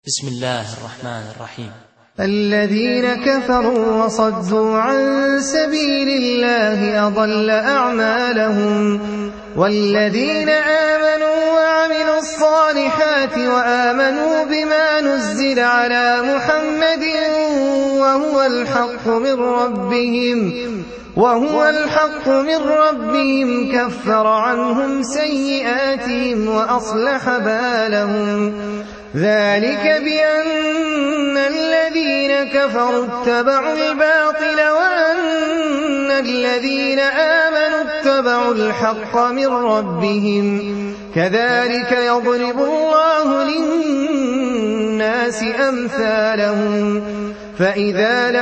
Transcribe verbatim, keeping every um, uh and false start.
بسم الله الرحمن الرحيم. الذين كفروا وصدوا عن سبيل الله أضل أعمالهم والذين آمنوا وعملوا الصالحات وآمنوا بما نزل على محمد وهو الحق من ربهم وهو الحق من ربهم كفر عنهم سيئاتهم وأصلح بالهم ذلك بأن الذين كفروا اتبعوا الباطل وأن الذين آمنوا اتبعوا الحق من ربهم كذلك يضرب الله للناس أمثالهم فإذا